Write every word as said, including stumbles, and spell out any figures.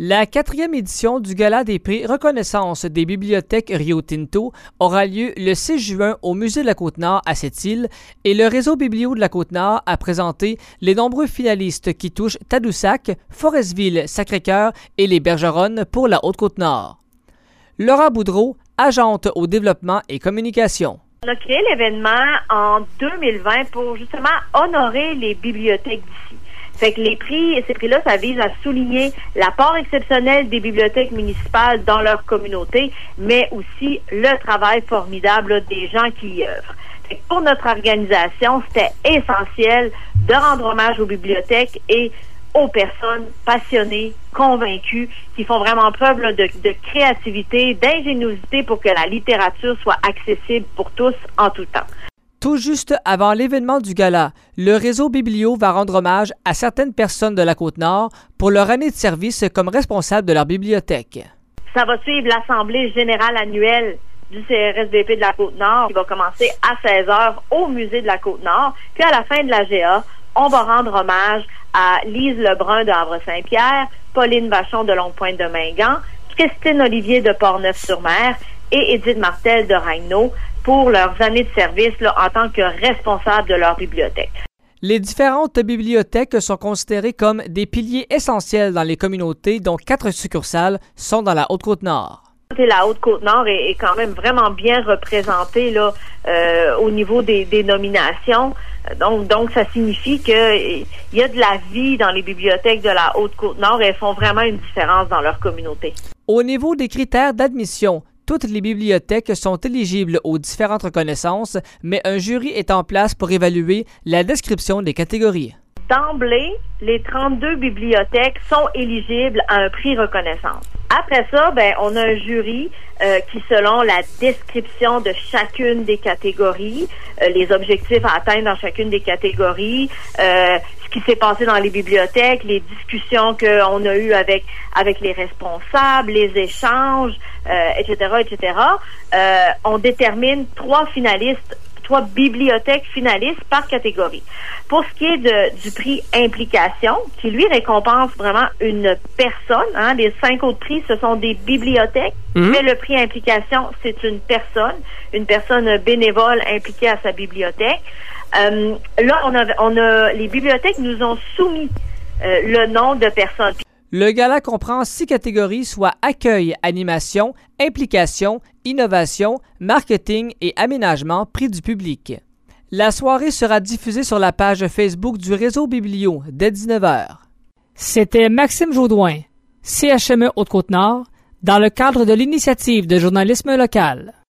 La quatrième édition du Gala des prix Reconnaissance des bibliothèques Rio Tinto aura lieu le six juin au Musée de la Côte-Nord à Sept-Îles et le Réseau Biblio de la Côte-Nord a présenté les nombreux finalistes qui touchent Tadoussac, Forestville, Sacré-Cœur et les Bergeronnes pour la Haute-Côte-Nord. Laura Boudreau, agente au développement et communication. On a créé l'événement en deux mille vingt pour justement honorer les bibliothèques d'ici. Fait que les prix, ces prix-là, ça vise à souligner l'apport exceptionnel des bibliothèques municipales dans leur communauté, mais aussi le travail formidable là, des gens qui y œuvrent. Fait que pour notre organisation, c'était essentiel de rendre hommage aux bibliothèques et aux personnes passionnées, convaincues, qui font vraiment preuve là, de, de créativité, d'ingéniosité pour que la littérature soit accessible pour tous en tout temps. Tout juste avant l'événement du gala, le réseau Biblio va rendre hommage à certaines personnes de la Côte-Nord pour leur année de service comme responsable de leur bibliothèque. Ça va suivre l'Assemblée générale annuelle du C R S V P de la Côte-Nord qui va commencer à seize heures au Musée de la Côte-Nord. Puis à la fin de l'A G A, on va rendre hommage à Lise Lebrun de Havre-Saint-Pierre, Pauline Vachon de Longue-Pointe de Mingan, Christine Olivier de Portneuf-sur-Mer et Édith Martel de Ragnaud pour leurs années de service là, en tant que responsables de leur bibliothèque. Les différentes bibliothèques sont considérées comme des piliers essentiels dans les communautés, dont quatre succursales sont dans la Haute-Côte-Nord. La Haute-Côte-Nord est, est quand même vraiment bien représentée là, euh, au niveau des, des nominations. Donc, donc, ça signifie qu'il y a de la vie dans les bibliothèques de la Haute-Côte-Nord et elles font vraiment une différence dans leur communauté. Au niveau des critères d'admission, toutes les bibliothèques sont éligibles aux différentes reconnaissances, mais un jury est en place pour évaluer la description des catégories. D'emblée, les trente-deux bibliothèques sont éligibles à un prix reconnaissance. Après ça, ben, on a un jury euh, qui, selon la description de chacune des catégories, euh, les objectifs à atteindre dans chacune des catégories, euh, ce qui s'est passé dans les bibliothèques, les discussions qu'on a eues avec avec les responsables, les échanges, euh, et cetera, et cetera. Euh, on détermine trois finalistes, trois bibliothèques finalistes par catégorie. Pour ce qui est de, du prix implication, qui lui récompense vraiment une personne, hein, les cinq autres prix, ce sont des bibliothèques, mmh. mais le prix implication, c'est une personne, une personne bénévole impliquée à sa bibliothèque. Euh, là, on a, on a, les bibliothèques nous ont soumis euh, le nom de personnes. Le gala comprend six catégories, soit accueil, animation, implication, innovation, marketing et aménagement, prix du public. La soirée sera diffusée sur la page Facebook du Réseau Biblio dès dix-neuf heures. C'était Maxime Jaudoin, C H M E Haute-Côte-Nord, dans le cadre de l'initiative de journalisme local.